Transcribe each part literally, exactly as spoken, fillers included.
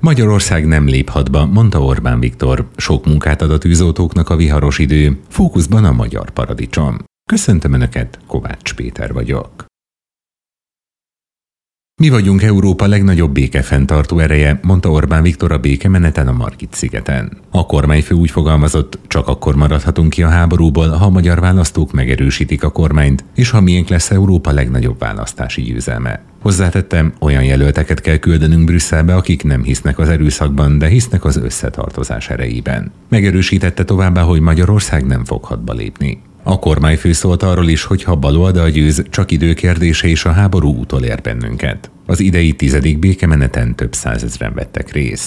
Magyarország nem lép hadba, mondta Orbán Viktor. Sok munkát ad a tűzoltóknak a viharos idő, fókuszban a magyar paradicsom. Köszöntöm Önöket, Kovács Péter vagyok. Mi vagyunk Európa legnagyobb békefenntartó ereje, mondta Orbán Viktor a békemeneten a Margit-szigeten. A kormányfő úgy fogalmazott, csak akkor maradhatunk ki a háborúból, ha a magyar választók megerősítik a kormányt, és ha miénk lesz Európa legnagyobb választási győzelme. Hozzátettem, olyan jelölteket kell küldenünk Brüsszelbe, akik nem hisznek az erőszakban, de hisznek az összetartozás erejében. Megerősítette továbbá, hogy Magyarország nem fog hadba lépni. A kormányfő szólt arról is, hogy ha baloldal győz, csak időkérdése és a háború utolér bennünket. Az idei tizedik békemeneten több százezren vettek részt.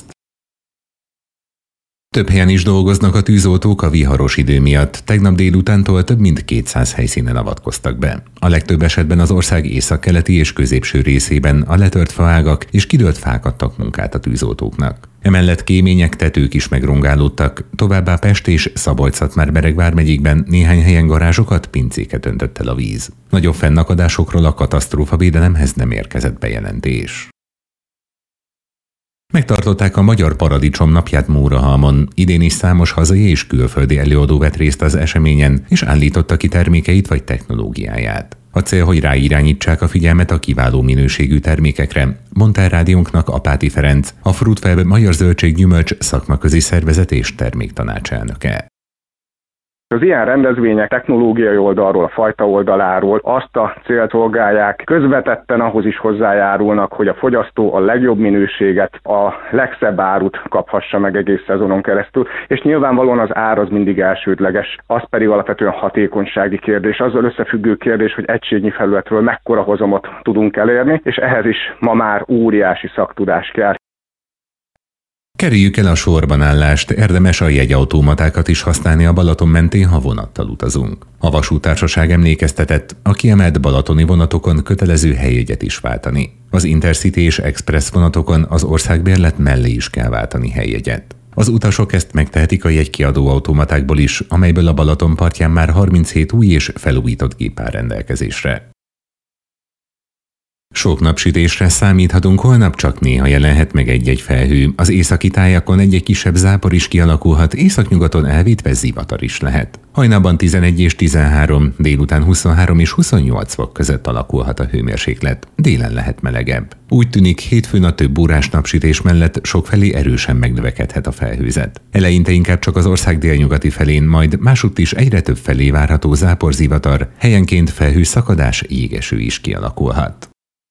Több helyen is dolgoznak a tűzoltók a viharos idő miatt. Tegnap délutántól több mint kétszáz helyszínen avatkoztak be. A legtöbb esetben az ország északkeleti és középső részében a letört faágak és kidőlt fák adtak munkát a tűzoltóknak. Emellett kémények, tetők is megrongálódtak, továbbá Pest és Szabolcs-Szatmár-Bereg vármegyékben néhány helyen garázsokat, pincéket öntött el a víz. Nagyobb fennakadásokról a katasztrófavédelemhez nem érkezett bejelentés. Megtartották a Magyar Paradicsom napját Mórahalmon. Idén is számos hazai és külföldi előadó vett részt az eseményen, és állította ki termékeit vagy technológiáját. A cél, hogy ráirányítsák a figyelmet a kiváló minőségű termékekre, mondta el rádiónknak Apáti Ferenc, a Fruitfab Magyar Zöldséggyümölcs szakmaközi szervezet és terméktanácselnöke. Az ilyen rendezvények technológiai oldalról, a fajta oldaláról azt a célt szolgálják, közvetetten ahhoz is hozzájárulnak, hogy a fogyasztó a legjobb minőséget, a legszebb árut kaphassa meg egész szezonon keresztül, és nyilvánvalóan az ár az mindig elsődleges, az pedig alapvetően hatékonysági kérdés, azzal összefüggő kérdés, hogy egységnyi felületről mekkora hozamot tudunk elérni, és ehhez is ma már óriási szaktudás kell. Kerüljük el a sorban állást, érdemes a jegyautomatákat is használni a Balaton mentén, ha vonattal utazunk. A vasúttársaság emlékeztetett, a kiemelt balatoni vonatokon kötelező helyjegyet is váltani. Az Intercity és Express vonatokon az országbérlet mellé is kell váltani helyjegyet. Az utasok ezt megtehetik a jegykiadó automatákból is, amelyből a Balaton partján már harminchét új és felújított gép áll rendelkezésre. Sok napsütésre számíthatunk, holnap csak néha jelenhet meg egy-egy felhő. Az északi tájakon egy-egy kisebb zápor is kialakulhat, északnyugaton elvétve zivatar is lehet. Hajnalban tizenegy és tizenhárom, délután huszonhárom és huszonnyolc fok között alakulhat a hőmérséklet. Délen lehet melegebb. Úgy tűnik, hétfőn a több órás napsütés mellett sokfelé erősen megnövekedhet a felhőzet. Eleinte inkább csak az ország délnyugati felén, majd másutt is egyre több felé várható záporzivatar, helyenként felhőszakadás, jégeső is kialakulhat.